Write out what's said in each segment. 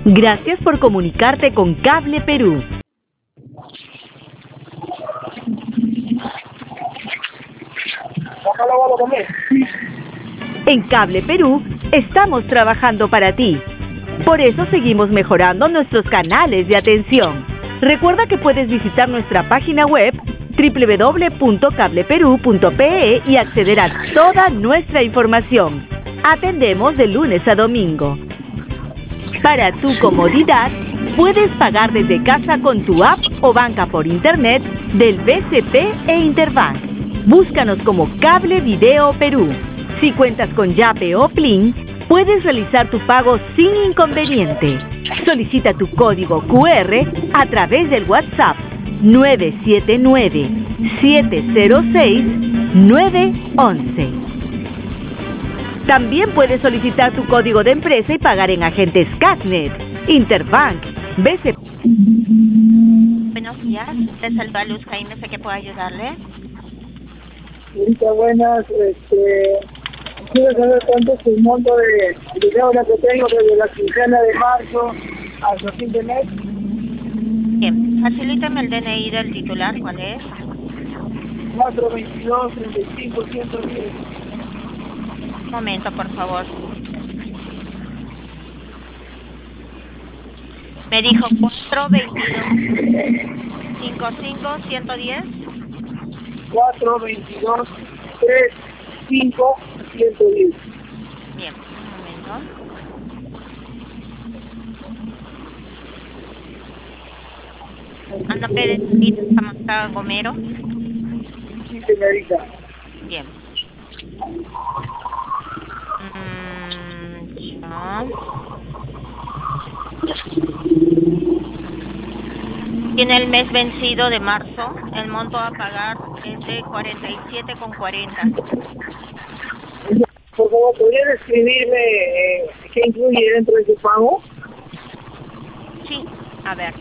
Gracias por comunicarte con Cable Perú. En Cable Perú estamos trabajando para ti. Por eso seguimos mejorando nuestros canales de atención. Recuerda que puedes visitar nuestra página web www.cableperú.pe y acceder a toda nuestra información. Atendemos de lunes a domingo. Para tu comodidad, puedes pagar desde casa con tu app o banca por internet del BCP e Interbank. Búscanos como Cable Video Perú. Si cuentas con Yape o Plin, puedes realizar tu pago sin inconveniente. Solicita tu código QR a través del WhatsApp 979-706-911. También puedes solicitar tu código de empresa y pagar en agentes Catnet, Interbank, BCP. Buenos días, te saluda Luz Jaime, sé que puedo ayudarle. Señorita, buenas, quiero saber cuánto es el monto de deuda que tengo desde la quincena de marzo hasta fin de mes. Bien, facilítame el DNI del titular, ¿cuál es? 422-35-110. Un momento, por favor. Me dijo 422-55-110. 422-35-110. Bien, un momento. Ana Pérez, Samantha Gomero. Sí, señorita. Bien. Ya. Tiene el mes vencido de marzo. El monto a pagar es de 47,40. Por favor, ¿podría describirme qué incluye dentro de ese pago? Sí, a ver.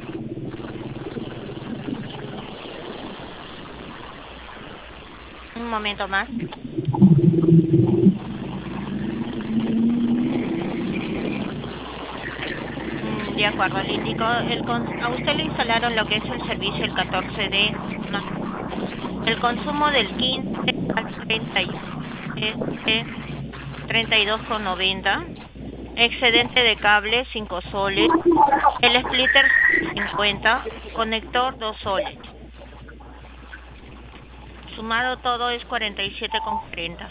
Un momento más. De acuerdo, le indico, a usted le instalaron lo que es el servicio el 14 de marzo. El consumo del 15 al 30 es 32,90. Excedente de cable 5 soles. El splitter 50. Conector 2 soles. Sumado todo es 47,40.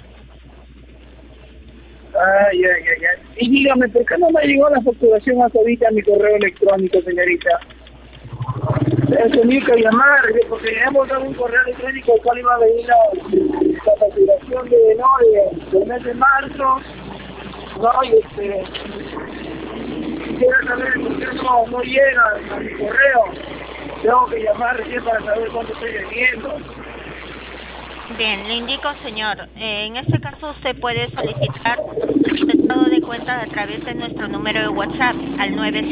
Ya. Y dígame, ¿por qué no me llegó la facturación hasta ahorita a mi correo electrónico, señorita? Tenía que llamar, porque hemos dado un correo electrónico al cual iba a venir la facturación del mes de marzo. No, y quisiera saber por qué no llega a mi correo. Tengo que llamar recién para saber cuánto estoy debiendo. Bien, le indico, señor, en este caso usted puede solicitar su estado de cuenta a través de nuestro número de WhatsApp al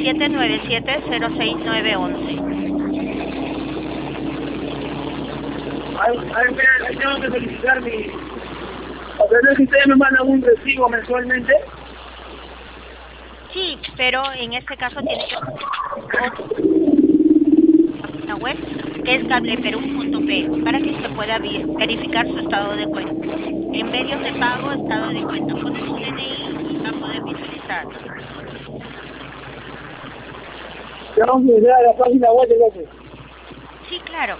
9797-06911. Ahí tengo que solicitar mi... A ver si ustedes me mandan un recibo mensualmente. Sí, pero en este caso tiene que la web que es cableperú.pe para que usted pueda verificar su estado de cuenta. En medios de pago, estado de cuenta. Pone su DNI para poder visualizar. Vamos a ir a la página web de López. Sí, claro.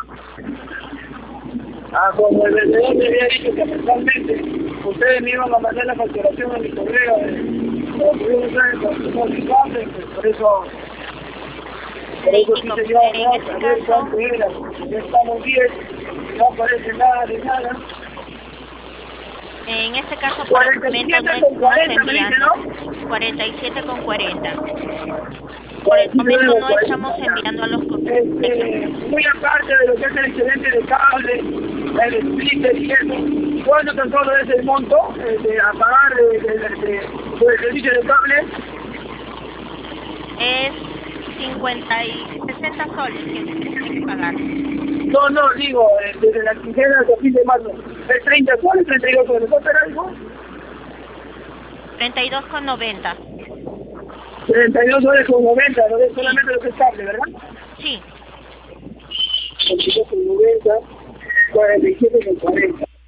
Como el vendedor me había dicho que mensualmente ustedes me iban a mandar la facturación a mi correo. Por eso... Le indico, en este caso, ya estamos bien, no aparece nada de nada. En este caso, por el momento no estamos enviando 47,40. Por el momento no estamos enviando a los clientes. Muy aparte de lo que es el excedente de cable, el splitter y eso, ¿cuánto tan solo es el monto a pagar por el servicio de cable? Es 60 soles que tiene que pagar. No, digo, desde la quincena hasta fin de marzo. ¿Es 30 soles, 32 soles? ¿Puedo hacer algo? 32,90. 32 soles con 90, no es solamente lo que es cable, ¿verdad? Sí. 32 con 90, 47 con 40.